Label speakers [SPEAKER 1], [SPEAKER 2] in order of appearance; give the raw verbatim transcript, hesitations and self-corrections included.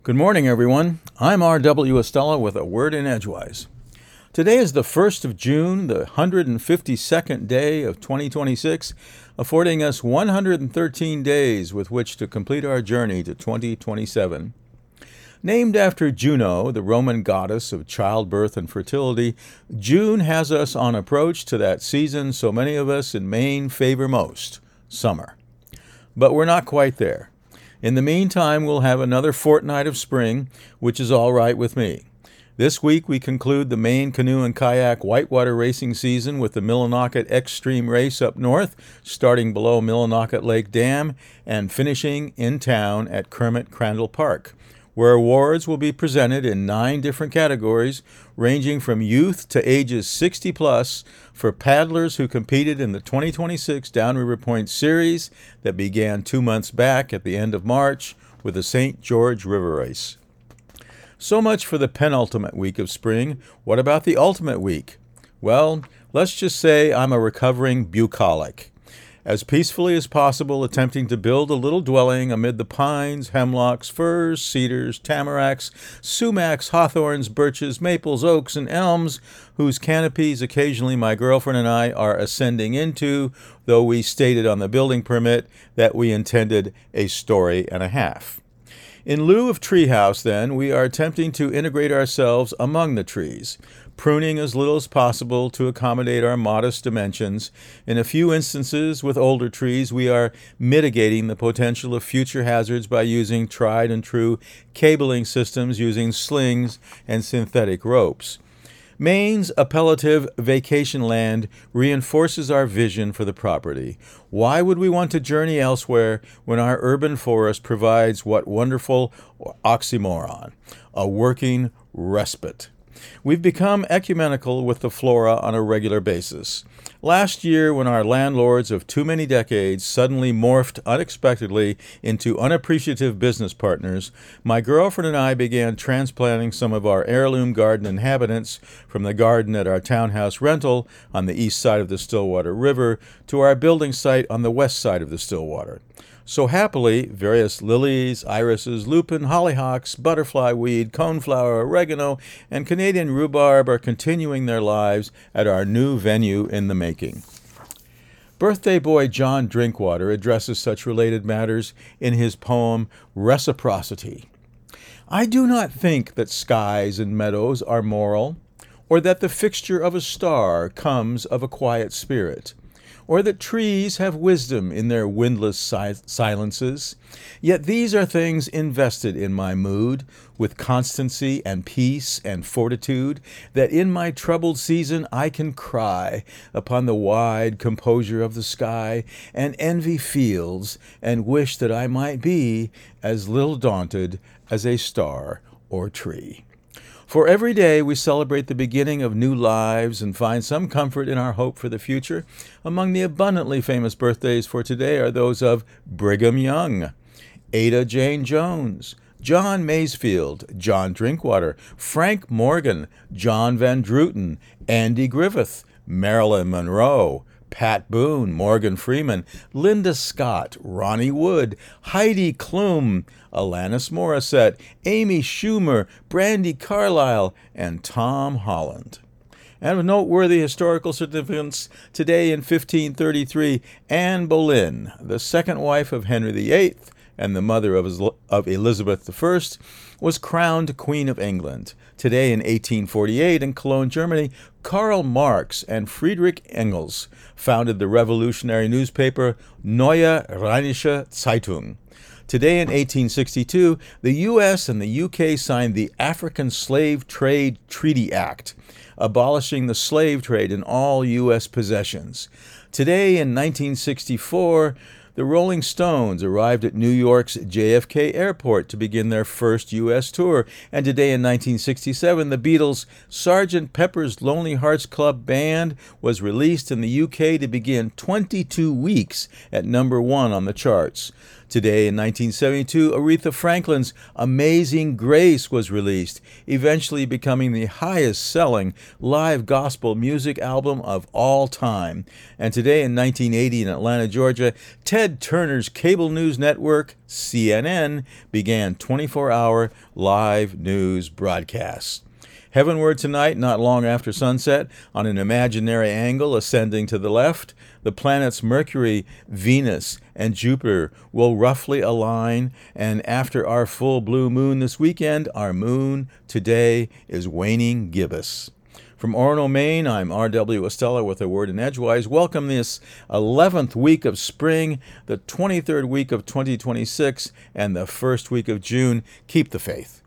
[SPEAKER 1] Good morning, everyone. I'm R W. Estella with a word in Edgewise. Today is the first of June, the one hundred fifty-second day of twenty twenty-six, affording us one hundred thirteen days with which to complete our journey to twenty twenty-seven. Named after Juno, the Roman goddess of childbirth and fertility, June has us on approach to that season so many of us in Maine favor most, summer. But we're not quite there. In the meantime, we'll have another fortnight of spring, which is all right with me. This week, we conclude the Maine canoe and kayak whitewater racing season with the Millinocket Extreme Race up north, starting below Millinocket Lake Dam and finishing in town at Kermit Crandall Park, where awards will be presented in nine different categories, ranging from youth to ages sixty plus, for paddlers who competed in the twenty twenty-six Downriver Point Series that began two months back at the end of March with the Saint George River Race. So much for the penultimate week of spring. What about the ultimate week? Well, let's just say I'm a recovering bucolic. As peacefully as possible, attempting to build a little dwelling amid the pines, hemlocks, firs, cedars, tamaracks, sumacs, hawthorns, birches, maples, oaks, and elms, whose canopies occasionally my girlfriend and I are ascending into, though we stated on the building permit that we intended a story and a half. In lieu of treehouse, then, we are attempting to integrate ourselves among the trees, pruning as little as possible to accommodate our modest dimensions. In a few instances, with older trees, we are mitigating the potential of future hazards by using tried and true cabling systems using slings and synthetic ropes. Maine's appellative vacation land reinforces our vision for the property. Why would we want to journey elsewhere when our urban forest provides what wonderful oxymoron? A working respite. We've become ecumenical with the flora on a regular basis. Last year, when our landlords of too many decades suddenly morphed unexpectedly into unappreciative business partners, my girlfriend and I began transplanting some of our heirloom garden inhabitants from the garden at our townhouse rental on the east side of the Stillwater River to our building site on the west side of the Stillwater. So happily, various lilies, irises, lupin, hollyhocks, butterfly weed, coneflower, oregano, and Canadian rhubarb are continuing their lives at our new venue in the making. Birthday boy John Drinkwater addresses such related matters in his poem Reciprocity. I do not think that skies and meadows are moral, or that the fixture of a star comes of a quiet spirit, or that trees have wisdom in their windless si- silences. Yet these are things invested in my mood with constancy and peace and fortitude, that in my troubled season I can cry upon the wide composure of the sky and envy fields and wish that I might be as little daunted as a star or tree. For every day we celebrate the beginning of new lives and find some comfort in our hope for the future. Among the abundantly famous birthdays for today are those of Brigham Young, Ada Jane Jones, John Masefield, John Drinkwater, Frank Morgan, John Van Druten, Andy Griffith, Marilyn Monroe, Pat Boone, Morgan Freeman, Linda Scott, Ronnie Wood, Heidi Klum, Alanis Morissette, Amy Schumer, Brandi Carlile, and Tom Holland. And of noteworthy historical significance, today in fifteen thirty-three, Anne Boleyn, the second wife of Henry the Eighth and the mother of, of Elizabeth the First, was crowned Queen of England. Today in eighteen forty-eight, in Cologne, Germany, Karl Marx and Friedrich Engels founded the revolutionary newspaper Neue Rheinische Zeitung. Today in eighteen sixty-two, the U S and the U K signed the African Slave Trade Treaty Act, abolishing the slave trade in all U S possessions. Today in nineteen sixty-four, the Rolling Stones arrived at New York's J F K Airport to begin their first U S tour, and today in nineteen sixty-seven, the Beatles' Sergeant Pepper's Lonely Hearts Club Band was released in the U K to begin twenty-two weeks at number one on the charts. Today in nineteen seventy-two, Aretha Franklin's Amazing Grace was released, eventually becoming the highest-selling live gospel music album of all time. And today in nineteen eighty in Atlanta, Georgia, Ted Turner's cable news network, C N N, began twenty-four hour live news broadcasts. Heavenward tonight, not long after sunset, on an imaginary angle ascending to the left, the planets Mercury, Venus, and Jupiter will roughly align, and after our full blue moon this weekend, our moon today is waning gibbous. From Orono, Maine, I'm R W Estella with a word in Edgewise. Welcome this eleventh week of spring, the twenty-third week of twenty twenty-six, and the first week of June. Keep the faith.